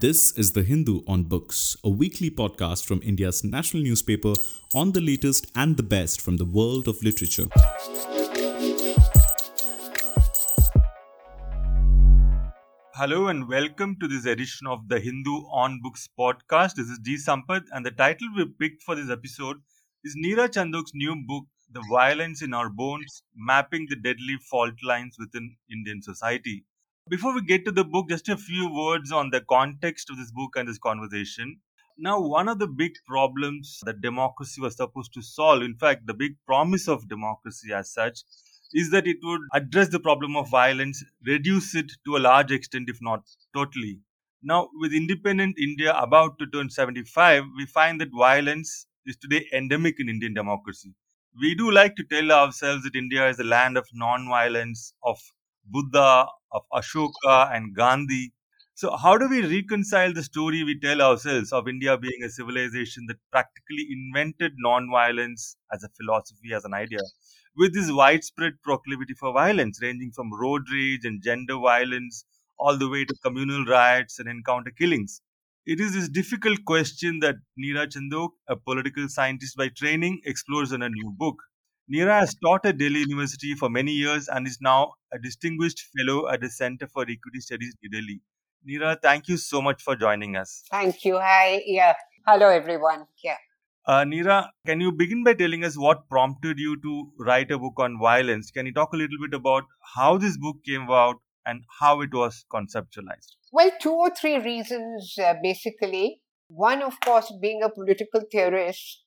This is The Hindu on Books, a weekly podcast from India's national newspaper on the latest and the best from the world of literature. Hello and welcome to this edition of the Hindu on Books podcast. This is G. Sampath, and the title we picked for this episode is Neera Chandok's new book, The Violence in Our Bones, Mapping the Deadly Fault Lines Within Indian Society. Before we get to the book, just a few words on the context of this book and this conversation. Now, one of the big problems that democracy was supposed to solve, in fact, the big promise of democracy as such, is that it would address the problem of violence, reduce it to a large extent, if not totally. Now, with independent India about to turn 75, we find that violence is today endemic in Indian democracy. We do like to tell ourselves that India is the land of non-violence, of Buddha, of Ashoka and Gandhi. So, how do we reconcile the story we tell ourselves of India being a civilization that practically invented non-violence as a philosophy, as an idea, with this widespread proclivity for violence, ranging from road rage and gender violence all the way to communal riots and encounter killings? It is this difficult question that Neera Chandok, a political scientist by training, explores in a new book. Neera has taught at Delhi University for many years and is now a distinguished fellow at the Center for Equity Studies, New Delhi. Neera, thank you so much for joining us. Thank you. Hi. Yeah. Hello, everyone. Yeah. Neera, can you begin by telling us what prompted you to write a book on violence? Can you talk a little bit about how this book came about and how it was conceptualized? Well, two or three reasons, basically. One, of course, being a political theorist,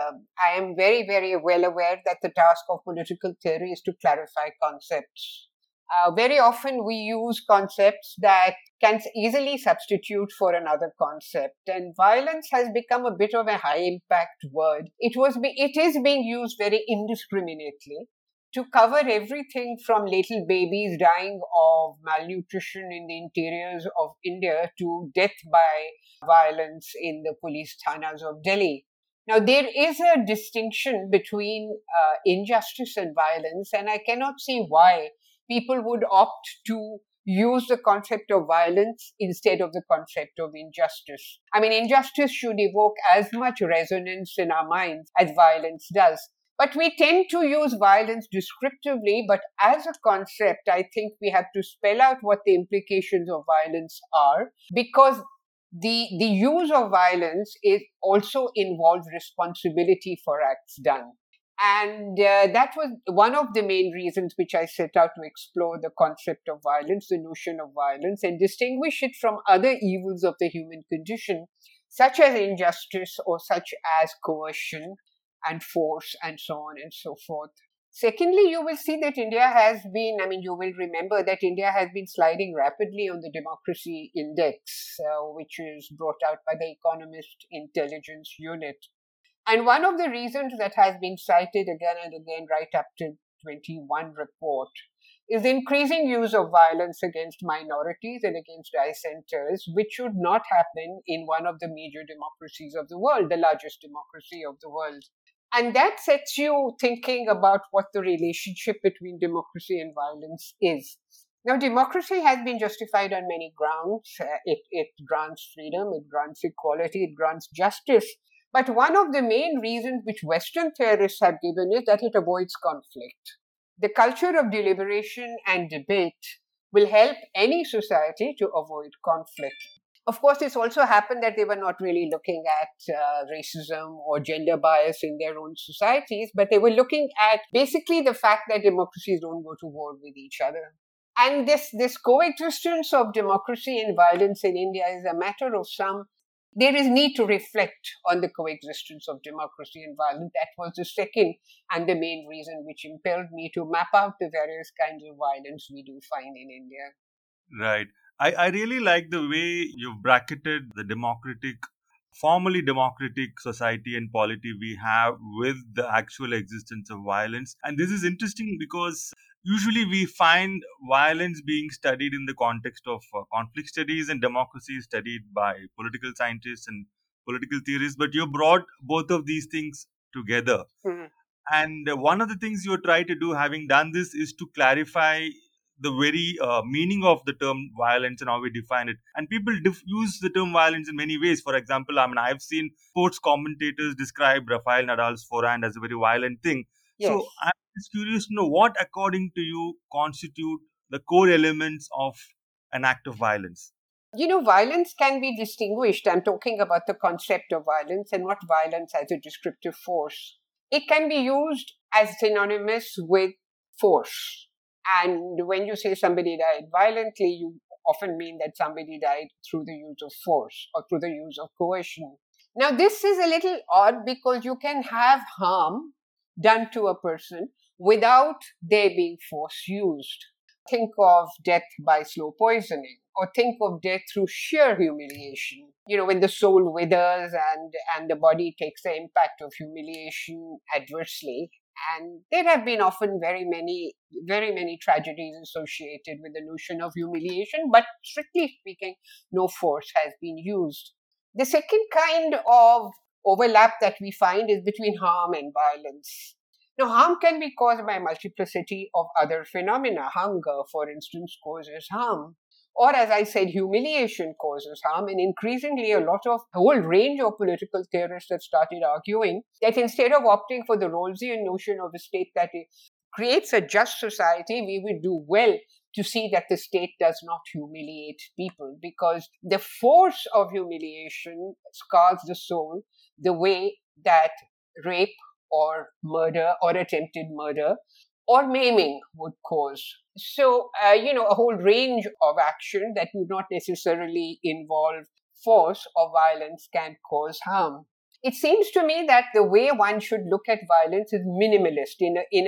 I am very, very well aware that the task of political theory is to clarify concepts. Very often we use concepts that can easily substitute for another concept, and violence has become a bit of a high impact word. It is being used very indiscriminately to cover everything from little babies dying of malnutrition in the interiors of India to death by violence in the police thanas of Delhi. Now, there is a distinction between injustice and violence, and I cannot see why people would opt to use the concept of violence instead of the concept of injustice. I mean, injustice should evoke as much resonance in our minds as violence does. But we tend to use violence descriptively, but as a concept, I think we have to spell out what the implications of violence are, because the use of violence also involves responsibility for acts done. And that was one of the main reasons which I set out to explore the concept of violence, the notion of violence, and distinguish it from other evils of the human condition, such as injustice or such as coercion and force and so on and so forth. Secondly, you will see that you will remember that India has been sliding rapidly on the democracy index, which is brought out by the Economist Intelligence Unit. And one of the reasons that has been cited again and again right up to 21 report is the increasing use of violence against minorities and against dissenters, which should not happen in one of the major democracies of the world, the largest democracy of the world. And that sets you thinking about what the relationship between democracy and violence is. Now, democracy has been justified on many grounds. It grants freedom, it grants equality, it grants justice. But one of the main reasons which Western theorists have given is that it avoids conflict. The culture of deliberation and debate will help any society to avoid conflict. Of course, it's also happened that they were not really looking at racism or gender bias in their own societies, but they were looking at basically the fact that democracies don't go to war with each other. And this coexistence of democracy and violence in India is a matter of there is need to reflect on the coexistence of democracy and violence. That was the second and the main reason which impelled me to map out the various kinds of violence we do find in India. Right. I really like the way you've bracketed the formally democratic society and polity we have with the actual existence of violence. And this is interesting because usually we find violence being studied in the context of conflict studies and democracy studied by political scientists and political theorists, but you brought both of these things together. Mm-hmm. And one of the things you try to do, having done this, is to clarify the very meaning of the term violence and how we define it. And people use the term violence in many ways. For example, I mean, I've seen sports commentators describe Rafael Nadal's forehand as a very violent thing. Yes. So I'm just curious to know what, according to you, constitute the core elements of an act of violence. Violence can be distinguished. I'm talking about the concept of violence and not violence as a descriptive force. It can be used as synonymous with force. And when you say somebody died violently, you often mean that somebody died through the use of force or through the use of coercion. Now, this is a little odd because you can have harm done to a person without there being force used. Think of death by slow poisoning, or think of death through sheer humiliation. When the soul withers and the body takes the impact of humiliation adversely. And there have been often very many tragedies associated with the notion of humiliation, but strictly speaking, no force has been used. The second kind of overlap that we find is between harm and violence. Now, harm can be caused by a multiplicity of other phenomena. Hunger, for instance, causes harm. Or, as I said, humiliation causes harm. And increasingly, a whole range of political theorists have started arguing that instead of opting for the Rawlsian notion of a state that creates a just society, we would do well to see that the state does not humiliate people, because the force of humiliation scars the soul the way that rape or murder or attempted murder or maiming would cause. So, a whole range of action that would not necessarily involve force or violence can cause harm. It seems to me that the way one should look at violence is minimalist,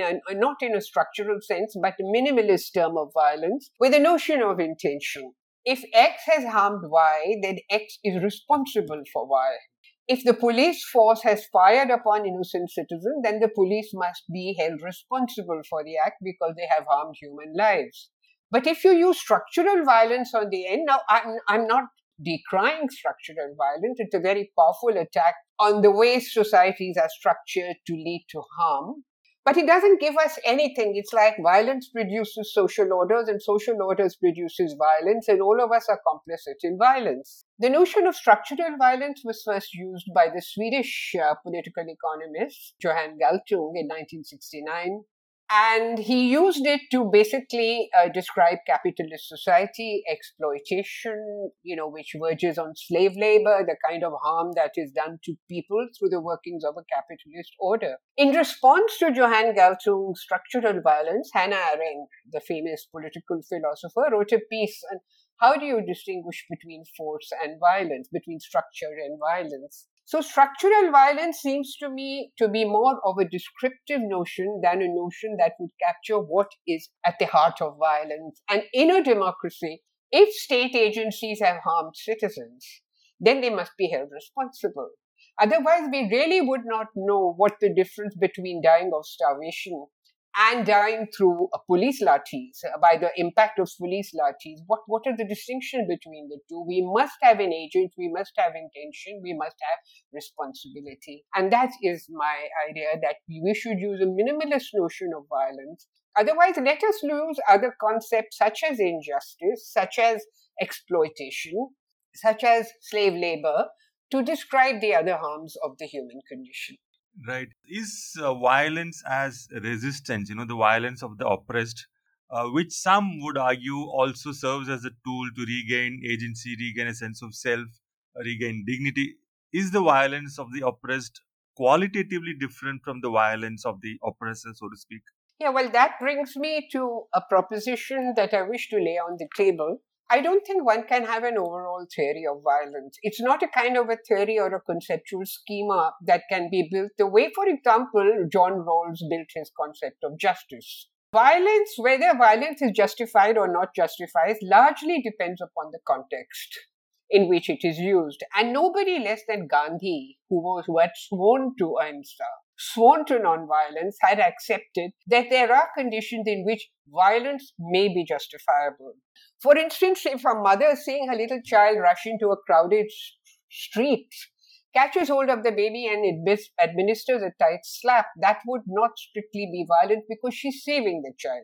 not in a structural sense, but a minimalist term of violence with a notion of intention. If X has harmed Y, then X is responsible for Y. If the police force has fired upon innocent citizens, then the police must be held responsible for the act because they have harmed human lives. But if you use structural violence on the end, now I'm not decrying structural violence. It's a very powerful attack on the way societies are structured to lead to harm. But it doesn't give us anything. It's like violence produces social orders and social orders produces violence, and all of us are complicit in violence. The notion of structural violence was first used by the Swedish political economist Johan Galtung in 1969. And he used it to basically describe capitalist society, exploitation, which verges on slave labor, the kind of harm that is done to people through the workings of a capitalist order. In response to Johan Galtung's structural violence, Hannah Arendt, the famous political philosopher, wrote a piece on how do you distinguish between force and violence, between structure and violence. So structural violence seems to me to be more of a descriptive notion than a notion that would capture what is at the heart of violence. And in a democracy, if state agencies have harmed citizens, then they must be held responsible. Otherwise, we really would not know what the difference between dying of starvation and dying through police lathis, by the impact of police lathis. What are the distinction between the two? We must have an agent, we must have intention, we must have responsibility. And that is my idea, that we should use a minimalist notion of violence. Otherwise, let us lose other concepts such as injustice, such as exploitation, such as slave labor, to describe the other harms of the human condition. Right. Is violence as resistance, the violence of the oppressed, which some would argue also serves as a tool to regain agency, regain a sense of self, regain dignity. Is the violence of the oppressed qualitatively different from the violence of the oppressor, so to speak? Yeah, well, that brings me to a proposition that I wish to lay on the table. I don't think one can have an overall theory of violence. It's not a kind of a theory or a conceptual schema that can be built the way, for example, John Rawls built his concept of justice. Violence, whether violence is justified or not justified, largely depends upon the context in which it is used. And nobody less than Gandhi, who had sworn to ahimsa, sworn to nonviolence, had accepted that there are conditions in which violence may be justifiable. For instance, if a mother seeing her little child rush into a crowded street, catches hold of the baby and administers a tight slap, that would not strictly be violent because she's saving the child.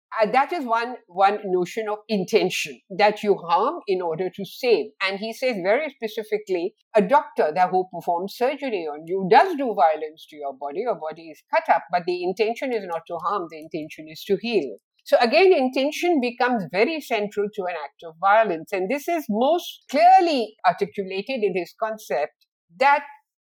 That is one notion of intention, that you harm in order to save. And he says very specifically, a doctor that who performs surgery on you does do violence to your body is cut up, but the intention is not to harm, the intention is to heal. So again, intention becomes very central to an act of violence. And this is most clearly articulated in his concept that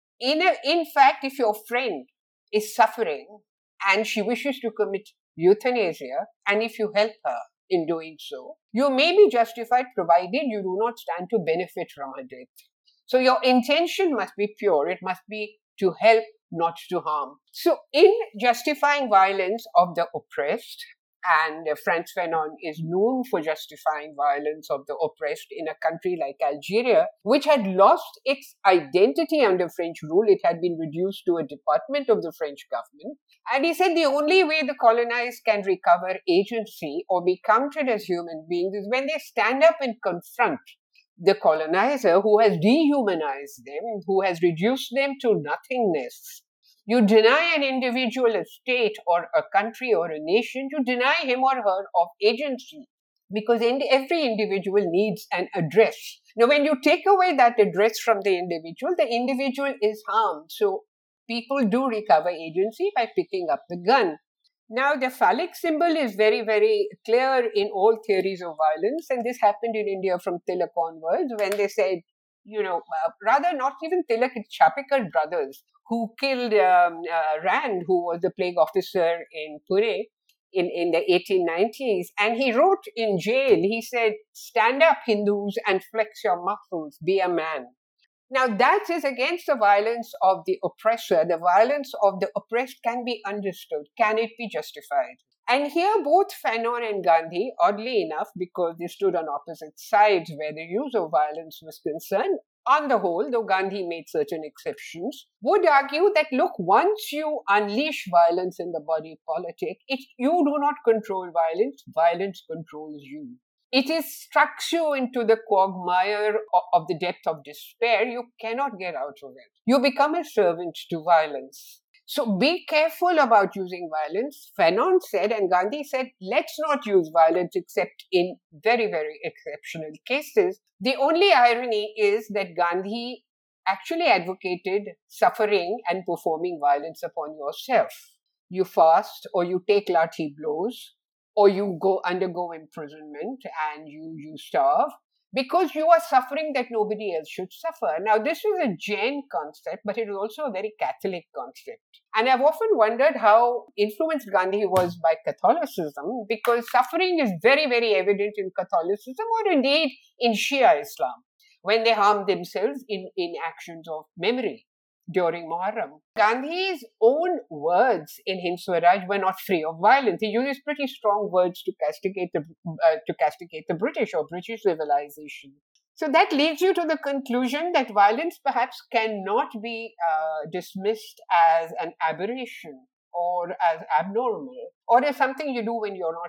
in fact, if your friend is suffering and she wishes to commit euthanasia, and if you help her in doing so, you may be justified provided you do not stand to benefit from her death. So your intention must be pure. It must be to help, not to harm. So in justifying violence of the oppressed, and Frantz Fanon is known for justifying violence of the oppressed in a country like Algeria, which had lost its identity under French rule. It had been reduced to a department of the French government. And he said the only way the colonized can recover agency or be counted as human beings is when they stand up and confront the colonizer who has dehumanized them, who has reduced them to nothingness. You deny an individual, a state, or a country, or a nation, you deny him or her of agency, because every individual needs an address. Now, when you take away that address from the individual is harmed. So people do recover agency by picking up the gun. Now, the phallic symbol is very, very clear in all theories of violence, and this happened in India from Tilak onwards, when they said, rather not even Tilak, it's Chapekar brothers who killed Rand, who was the plague officer in Pune in the 1890s. And he wrote in jail, he said, "Stand up, Hindus, and flex your muscles, be a man." Now, that is against the violence of the oppressor. The violence of the oppressed can be understood. Can it be justified? And here, both Fanon and Gandhi, oddly enough, because they stood on opposite sides where the use of violence was concerned, on the whole, though Gandhi made certain exceptions, would argue that, look, once you unleash violence in the body politic, you do not control violence, violence controls you. It sucks you into the quagmire of the depth of despair. You cannot get out of it. You become a servant to violence. So be careful about using violence. Fanon said, and Gandhi said, let's not use violence except in very, very exceptional cases. The only irony is that Gandhi actually advocated suffering and performing violence upon yourself. You fast, or you take lathi blows, or you undergo imprisonment and you starve, because you are suffering that nobody else should suffer. Now, this is a Jain concept, but it is also a very Catholic concept. And I've often wondered how influenced Gandhi was by Catholicism, because suffering is very, very evident in Catholicism, or indeed in Shia Islam, when they harm themselves in actions of memory during Muharram. Gandhi's own words in Hind Swaraj were not free of violence. He uses pretty strong words to castigate the British or British civilization. So that leads you to the conclusion that violence perhaps cannot be dismissed as an aberration or as abnormal, or as something you do when you're not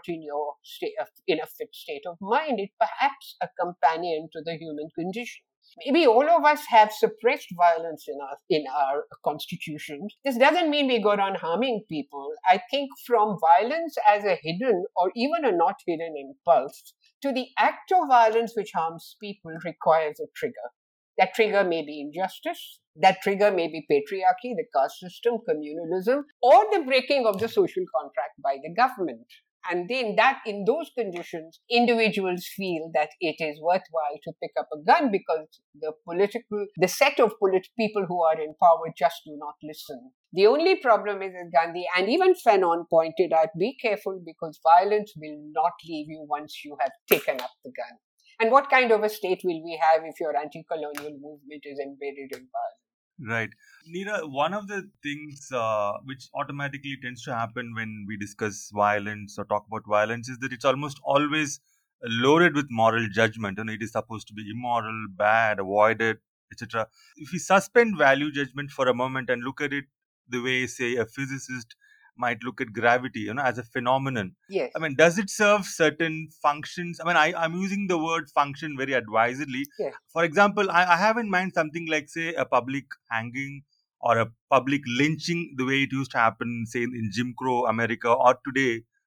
in a fit state of mind. It's perhaps a companion to the human condition. Maybe all of us have suppressed violence in our constitutions. This doesn't mean we go around harming people. I think from violence as a hidden or even a not hidden impulse to the act of violence which harms people requires a trigger. That trigger may be injustice. That trigger may be patriarchy, the caste system, communalism, or the breaking of the social contract by the government. And then in those conditions, individuals feel that it is worthwhile to pick up a gun, because the set of people who are in power just do not listen. The only problem is that Gandhi and even Fanon pointed out, be careful, because violence will not leave you once you have taken up the gun. And what kind of a state will we have if your anti-colonial movement is embedded in violence? Right. Neera, one of the things which automatically tends to happen when we discuss violence or talk about violence is that it's almost always loaded with moral judgment. And it is supposed to be immoral, bad, avoided, etc. If we suspend value judgment for a moment and look at it the way, say, a physicist might look at gravity, as a phenomenon. Yes. I mean, does it serve certain functions? I mean, I'm using the word function very advisedly. Yes. For example, I have in mind something like, say, a public hanging or a public lynching, the way it used to happen, say, in Jim Crow America, or today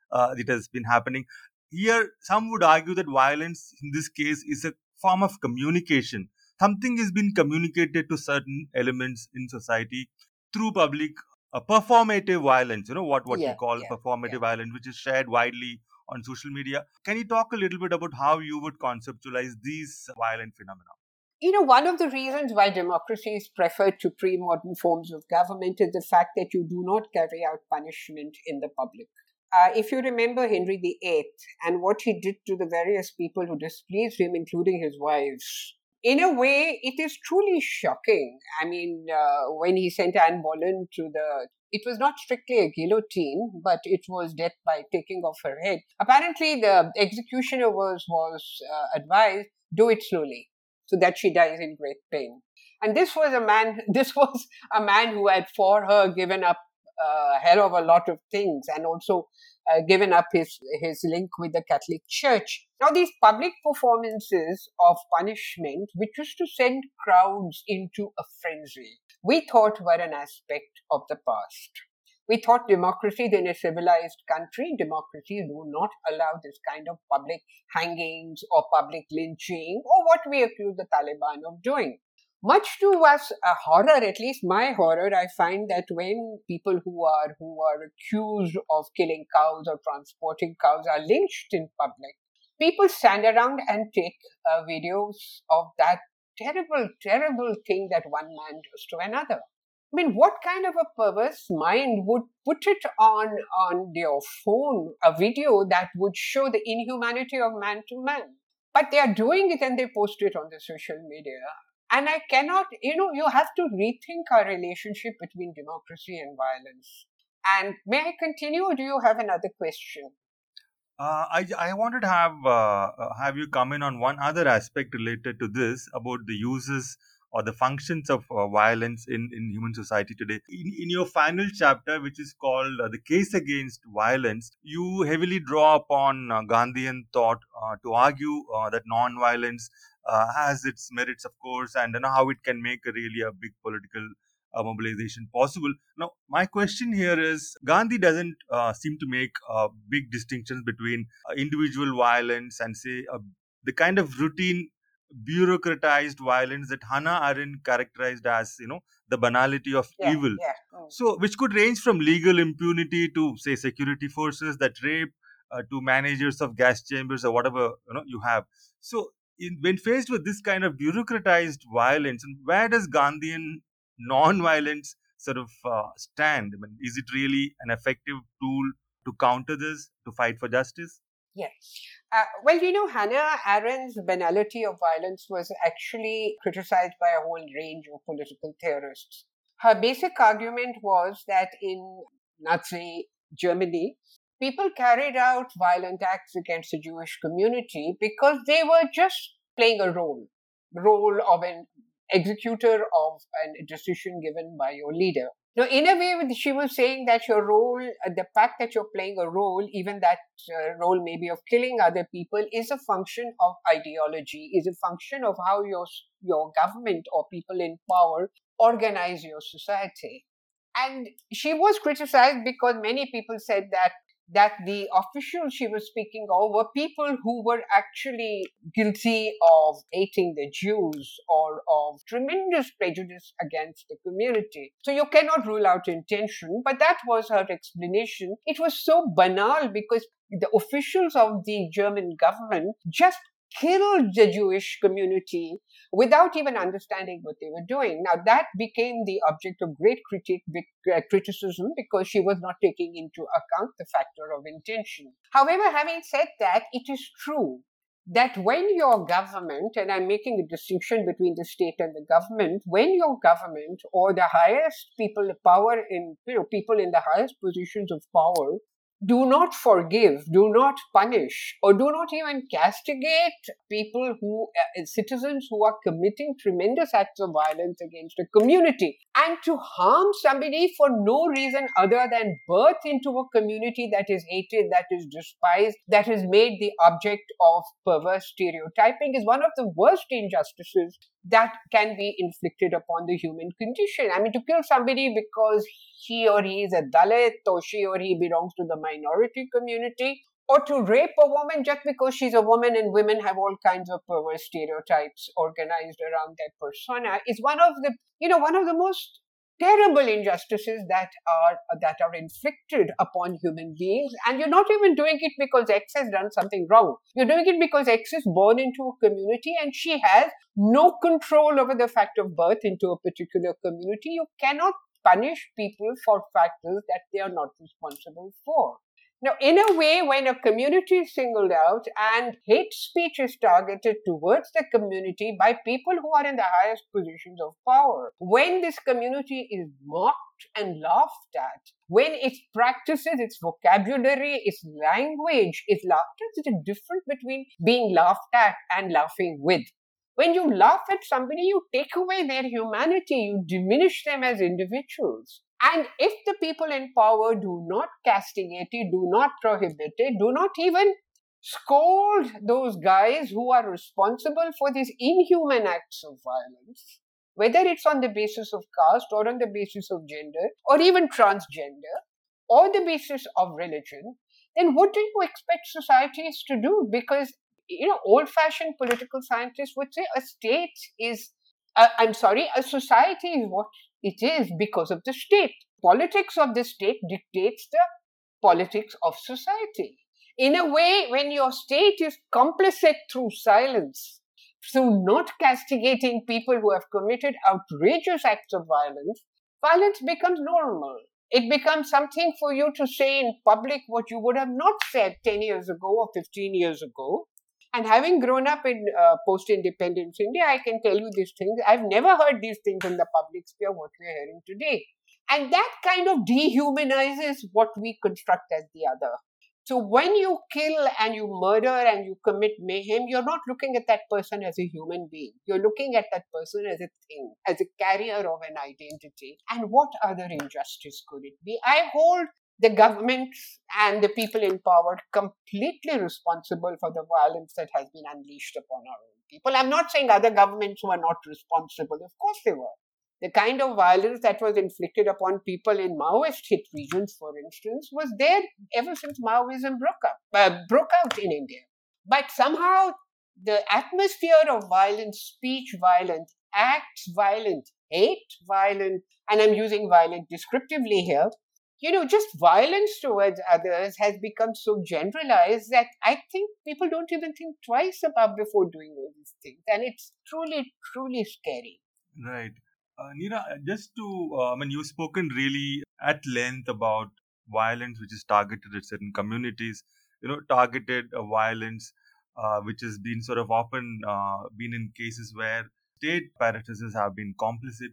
that has been happening. Here, some would argue that violence in this case is a form of communication. Something has been communicated to certain elements in society through public performative violence, what we Yeah, call yeah, performative yeah. violence, which is shared widely on social media. Can you talk a little bit about how you would conceptualize these violent phenomena? One of the reasons why democracies prefer to pre-modern forms of government is the fact that you do not carry out punishment in the public. If you remember Henry VIII and what he did to the various people who displeased him, including his wives, in a way, it is truly shocking. I mean, when he sent Anne Boleyn to it was not strictly a guillotine, but it was death by taking off her head. Apparently, the executioner was advised, do it slowly, so that she dies in great pain. And this was a man. This was a man who had, for her, given up a hell of a lot of things, and also given up his link with the Catholic Church. Now, these public performances of punishment, which used to send crowds into a frenzy, we thought were an aspect of the past. We thought democracies in a civilized country, democracies do not allow this kind of public hangings or public lynching or what we accuse the Taliban of doing. Much to us a horror, at least my horror, I find that when people who are accused of killing cows or transporting cows are lynched in public, people stand around and take videos of that terrible, terrible thing that one man does to another. I mean, what kind of a perverse mind would put it on their phone, a video that would show the inhumanity of man to man? But they are doing it and they post it on the social media. And I cannot, you have to rethink our relationship between democracy and violence. And may I continue, or do you have another question? I wanted to have you come in on one other aspect related to this about the uses or the functions of violence in human society today. In your final chapter, which is called The Case Against Violence, you heavily draw upon Gandhian thought to argue that non-violence has its merits, of course, and how it can make a big political mobilization possible. Now, my question here is Gandhi doesn't seem to make big distinctions between individual violence and, say, the kind of routine bureaucratized violence that Hannah Arendt characterized as, the banality of Yeah, evil. yeah. Mm. So, which could range from legal impunity to, say, security forces that rape, to managers of gas chambers or whatever you have. So, when faced with this kind of bureaucratized violence, and where does Gandhian non-violence sort of stand? I mean, is it really an effective tool to counter this, to fight for justice? Yeah. Well, Hannah Arendt's banality of violence was actually criticized by a whole range of political theorists. Her basic argument was that in Nazi Germany, people carried out violent acts against the Jewish community because they were just playing a role of an executor of a decision given by your leader. Now, in a way, she was saying that your role, the fact that you're playing a role, even that role maybe of killing other people, is a function of ideology, is a function of how your government or people in power organize your society. And she was criticized because many people said that the officials she was speaking of were people who were actually guilty of hating the Jews or of tremendous prejudice against the community. So you cannot rule out intention, but that was her explanation. It was so banal because the officials of the German government just killed the Jewish community without even understanding what they were doing. Now, that became the object of great criticism because she was not taking into account the factor of intention. However, having said that, it is true that when your government, and I'm making a distinction between the state and the government, when your government or the highest people in the highest positions of power do not forgive, do not punish, or do not even castigate citizens who are committing tremendous acts of violence against a community, and to harm somebody for no reason other than birth into a community that is hated, that is despised, that is made the object of perverse stereotyping is one of the worst injustices that can be inflicted upon the human condition. I mean, to kill somebody because he or he is a Dalit or she or he belongs to the minority community, or to rape a woman just because she's a woman, and women have all kinds of perverse stereotypes organized around that persona, is one of the most terrible injustices that are inflicted upon human beings. And you're not even doing it because X has done something wrong. You're doing it because X is born into a community and she has no control over the fact of birth into a particular community. You cannot punish people for factors that they are not responsible for. Now, in a way, when a community is singled out and hate speech is targeted towards the community by people who are in the highest positions of power, when this community is mocked and laughed at, when its practices, its vocabulary, its language is laughed at, there's a difference between being laughed at and laughing with. When you laugh at somebody, you take away their humanity, you diminish them as individuals. And if the people in power do not castigate it, do not prohibit it, do not even scold those guys who are responsible for these inhuman acts of violence, whether it's on the basis of caste or on the basis of gender or even transgender or the basis of religion, then what do you expect societies to do? Because, old-fashioned political scientists would say a society is what it is because of the state. Politics of the state dictates the politics of society. In a way, when your state is complicit through silence, through not castigating people who have committed outrageous acts of violence, violence becomes normal. It becomes something for you to say in public what you would have not said 10 years ago or 15 years ago. And having grown up in post-independence India, I can tell you these things. I've never heard these things in the public sphere, what we're hearing today. And that kind of dehumanizes what we construct as the other. So when you kill and you murder and you commit mayhem, you're not looking at that person as a human being. You're looking at that person as a thing, as a carrier of an identity. And what other injustice could it be? I hold the governments and the people in power completely responsible for the violence that has been unleashed upon our own people. I'm not saying other governments were not responsible. Of course they were. The kind of violence that was inflicted upon people in Maoist hit regions, for instance, was there ever since Maoism broke out in India. But somehow the atmosphere of violence, speech violent, acts violent, hate violent, and I'm using violent descriptively here, just violence towards others has become so generalized that I think people don't even think twice about before doing all these things. And it's truly, truly scary. Right. Neera, just to, you've spoken really at length about violence which is targeted at certain communities, targeted violence which has been sort of often been in cases where state apparatuses have been complicit.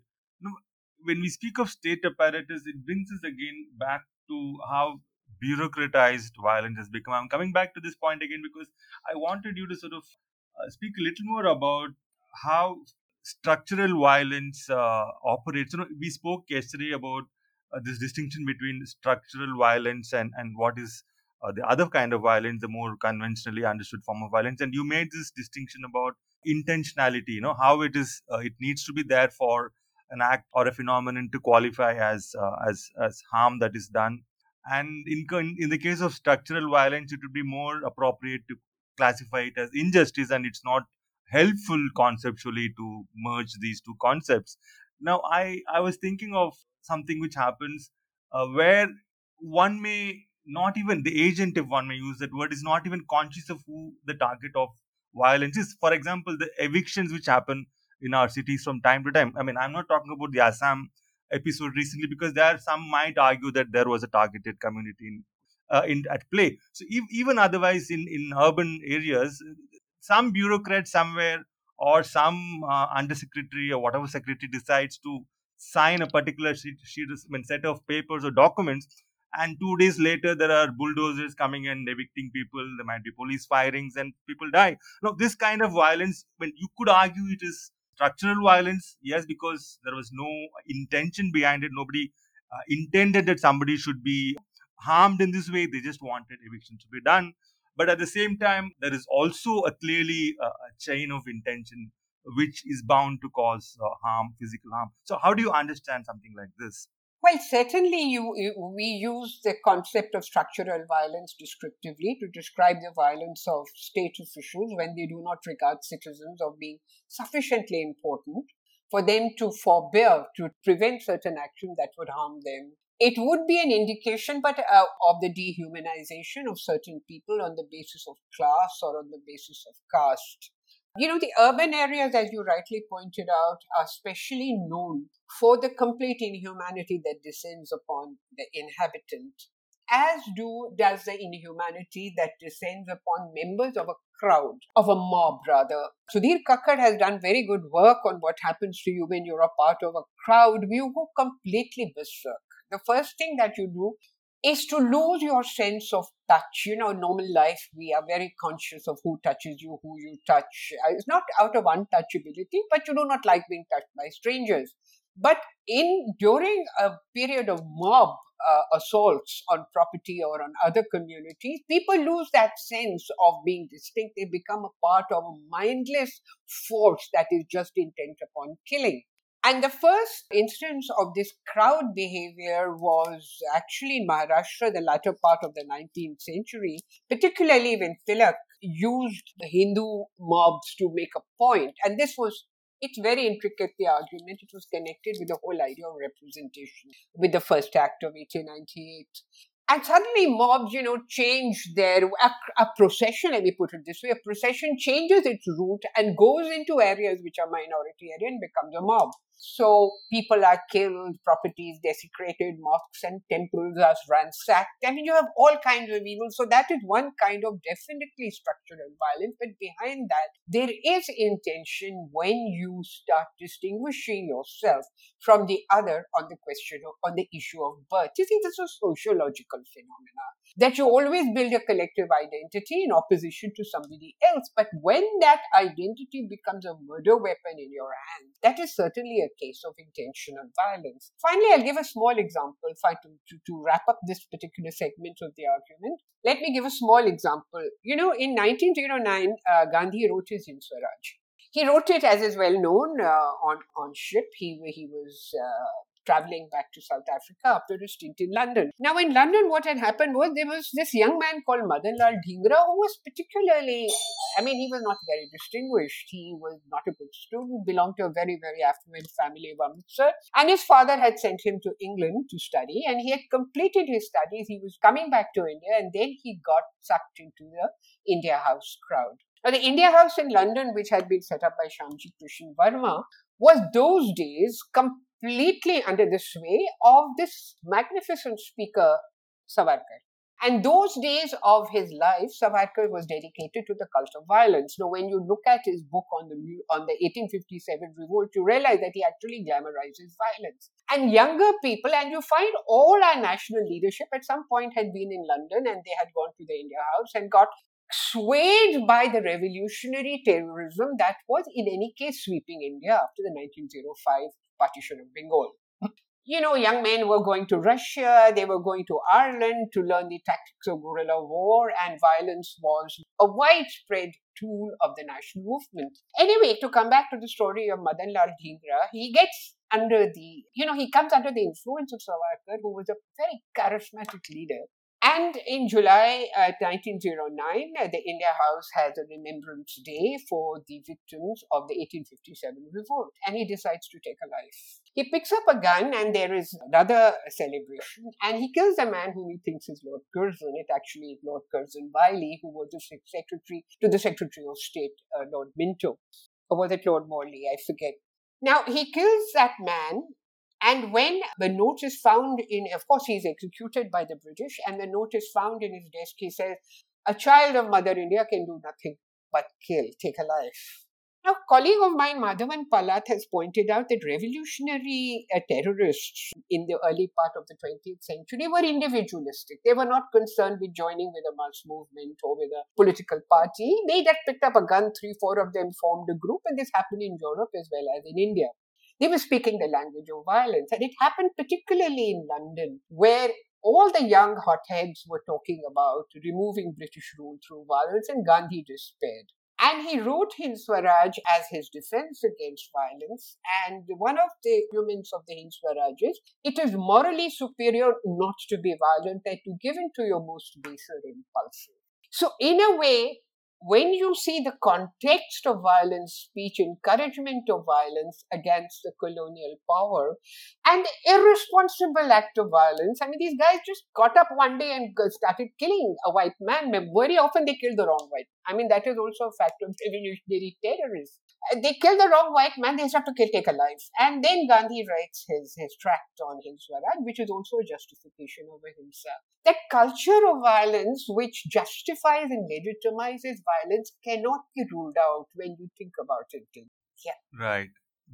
When we speak of state apparatus, it brings us again back to how bureaucratized violence has become. I'm coming back to this point again because I wanted you to sort of speak a little more about how structural violence operates. We spoke yesterday about this distinction between structural violence and what is the other kind of violence, the more conventionally understood form of violence. And you made this distinction about intentionality, how it is, it needs to be there for an act or a phenomenon to qualify as harm that is done. And in the case of structural violence, it would be more appropriate to classify it as injustice, and it's not helpful conceptually to merge these two concepts. Now, I was thinking of something which happens where one may not even, the agent, if one may use that word, is not even conscious of who the target of violence is. For example, the evictions which happen in our cities from time to time. I'm not talking about the Assam episode recently because some might argue that there was a targeted community at play. So even otherwise in urban areas, some bureaucrat somewhere or some undersecretary or whatever secretary decides to sign a particular set of papers or documents, and 2 days later there are bulldozers coming and evicting people. There might be police firings and people die. Now, this kind of violence, when you could argue it is structural violence, yes, because there was no intention behind it. Nobody intended that somebody should be harmed in this way. They just wanted eviction to be done. But at the same time, there is also a clearly a chain of intention which is bound to cause harm, physical harm. So how do you understand something like this? Well, certainly we use the concept of structural violence descriptively to describe the violence of state officials when they do not regard citizens of being sufficiently important for them to forbear, to prevent certain action that would harm them. It would be an indication, but of the dehumanization of certain people on the basis of class or on the basis of caste. The urban areas, as you rightly pointed out, are especially known for the complete inhumanity that descends upon the inhabitant, as does the inhumanity that descends upon members of a crowd, of a mob rather. Sudhir Kakkad has done very good work on what happens to you when you're a part of a crowd. You go completely berserk. The first thing that you do is to lose your sense of touch. Normal life, we are very conscious of who touches you, who you touch. It's not out of untouchability, but you do not like being touched by strangers. But during a period of mob assaults on property or on other communities, people lose that sense of being distinct. They become a part of a mindless force that is just intent upon killing. And the first instance of this crowd behavior was actually in Maharashtra, the latter part of the 19th century, particularly when Tilak used the Hindu mobs to make a point. And it's very intricate, the argument. It was connected with the whole idea of representation, with the first act of 1898. And suddenly mobs, change a procession, let me put it this way, a procession changes its route and goes into areas which are minority area and becomes a mob. So people are killed, properties desecrated, mosques and temples are ransacked. You have all kinds of evil. So that is one kind of definitely structural violence. But behind that, there is intention when you start distinguishing yourself from the other on the issue of birth. You see, this is a sociological phenomena that you always build a collective identity in opposition to somebody else. But when that identity becomes a murder weapon in your hand, that is certainly a case of intentional violence. Finally, I'll give a small example to wrap up this particular segment of the argument. Let me give a small example. In 1909, Gandhi wrote his Hind Swaraj. He wrote it, as is well known, on ship. He was traveling back to South Africa after a stint in London. Now, in London, what had happened was there was this young man called Madan Lal Dhingra who was particularly, he was not very distinguished. He was not a good student, belonged to a very, very affluent family of Amritsar. And his father had sent him to England to study, and he had completed his studies. He was coming back to India, and then he got sucked into the India House crowd. Now, the India House in London, which had been set up by Shyamji Krishan Verma, was those days completely under the sway of this magnificent speaker, Savarkar. And those days of his life, Savarkar was dedicated to the cult of violence. Now, when you look at his book on the 1857 revolt, you realize that he actually glamorizes violence. And younger people, and you find all our national leadership at some point had been in London, and they had gone to the India House and got swayed by the revolutionary terrorism that was in any case sweeping India after the 1905 partition of Bengal. Young men were going to Russia, they were going to Ireland to learn the tactics of guerrilla war, and violence was a widespread tool of the national movement. Anyway, to come back to the story of Madan Lal Dhingra, he comes under the influence of Savarkar, who was a very charismatic leader. And in July 1909, the India House has a remembrance day for the victims of the 1857 revolt, and he decides to take a life. He picks up a gun, and there is another celebration, and he kills a man whom he thinks is Lord Curzon. It actually is Lord Curzon Wiley, who was the secretary to the Secretary of State, Lord Minto. Or was it Lord Morley? I forget. Now, he kills that man. And when the note is found of course, he's executed by the British, and the note is found in his desk, he says, "A child of Mother India can do nothing but kill, take a life." Now, a colleague of mine, Madhavan Palat, has pointed out that revolutionary terrorists in the early part of the 20th century were individualistic. They were not concerned with joining with a mass movement or with a political party. They just picked up a gun, 3-4 of them formed a group, and this happened in Europe as well as in India. They were speaking the language of violence, and it happened particularly in London, where all the young hotheads were talking about removing British rule through violence, and Gandhi despaired. And he wrote Hind Swaraj as his defense against violence. And one of the arguments of the Hind Swaraj is, it is morally superior not to be violent than to give in to your most baser impulses. So in a way, when you see the context of violence, speech encouragement of violence against the colonial power, and the irresponsible act of violence, I mean, these guys just got up one day and started killing a white man. Very often they killed the wrong white. I mean, that is also a fact of revolutionary terrorism. They kill the wrong white man, they have to take a life. And then Gandhi writes his tract on Hind Swaraj, which is also a justification of ahimsa. That culture of violence which justifies and legitimizes violence cannot be ruled out when you think about it. Yeah. Right.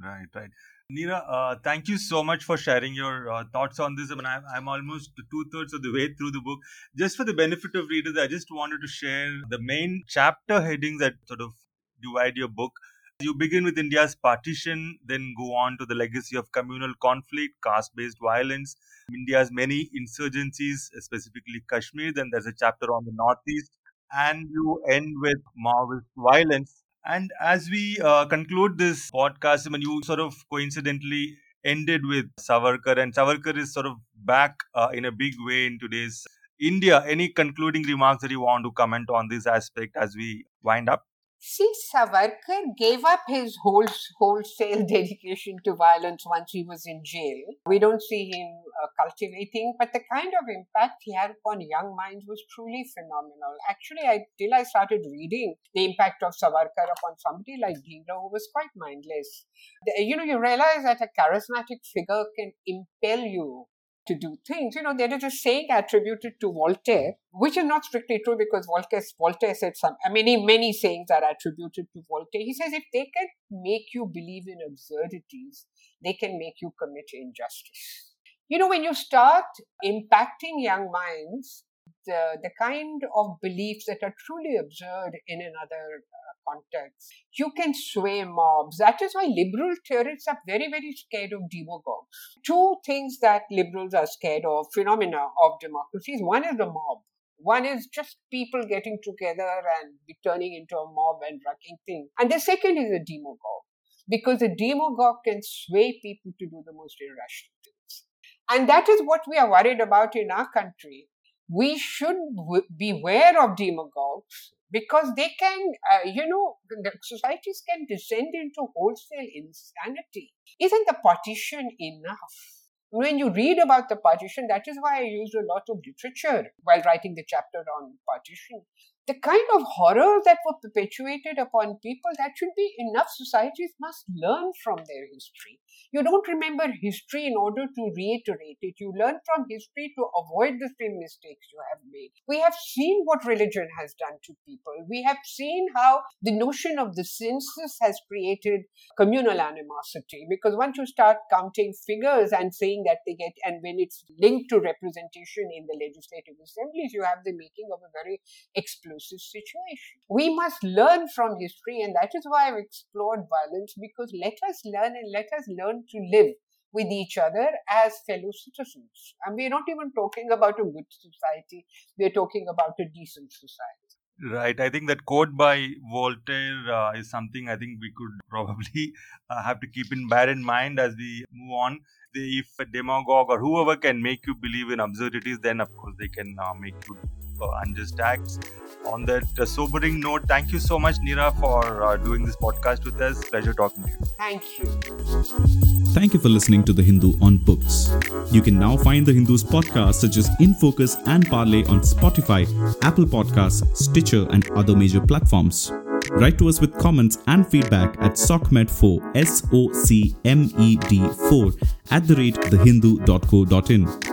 Neera, thank you so much for sharing your thoughts on this. I mean, I'm almost 2/3 of the way through the book. Just for the benefit of readers, I just wanted to share the main chapter headings that sort of divide your book. You begin with India's partition, then go on to the legacy of communal conflict, caste-based violence, India's many insurgencies, specifically Kashmir. Then there's a chapter on the Northeast, and you end with Maoist violence. And as we conclude this podcast, I mean, you sort of coincidentally ended with Savarkar, and Savarkar is sort of back in a big way in today's India. Any concluding remarks that you want to comment on this aspect as we wind up? See, Savarkar gave up his wholesale dedication to violence once he was in jail. We don't see him cultivating, but the kind of impact he had upon young minds was truly phenomenal. Actually, till I started reading the impact of Savarkar upon somebody like Dheera, who was quite mindless. You realize that a charismatic figure can impel you to do things. There is a saying attributed to Voltaire, which is not strictly true because Voltaire said many sayings are attributed to Voltaire. He says, if they can make you believe in absurdities, they can make you commit injustice. When you start impacting young minds, the kind of beliefs that are truly absurd in another context, you can sway mobs. That is why liberal theorists are very, very scared of demagogues. Two things that liberals are scared of, phenomena of democracies. One is the mob. One is just people getting together and turning into a mob and wrecking things. And the second is a demagogue, because a demagogue can sway people to do the most irrational things. And that is what we are worried about in our country. We should beware of demagogues, because they can, societies can descend into wholesale insanity. Isn't the partition enough? When you read about the partition, that is why I used a lot of literature while writing the chapter on partition. The kind of horrors that were perpetuated upon people, that should be enough. Societies must learn from their history. You don't remember history in order to reiterate it. You learn from history to avoid the same mistakes you have made. We have seen what religion has done to people. We have seen how the notion of the census has created communal animosity, because once you start counting figures and saying that they get, and when it's linked to representation in the legislative assemblies, you have the making of a very explosive situation. We must learn from history, and that is why I've explored violence, because let us learn to live with each other as fellow citizens. And we're not even talking about a good society, we're talking about a decent society. Right. I think that quote by Voltaire is something I think we could probably have to bear in mind as we move on. If a demagogue or whoever can make you believe in absurdities, then of course they can make you unjust acts. On that sobering note, thank you so much, Neera, for doing this podcast with us. Pleasure talking to you. Thank you. Thank you for listening to The Hindu on Books. You can now find The Hindu's podcasts such as In Focus and Parlay on Spotify, Apple Podcasts, Stitcher, and other major platforms. Write to us with comments and feedback at socmed4, SOCMED4 @thehindu.co.in.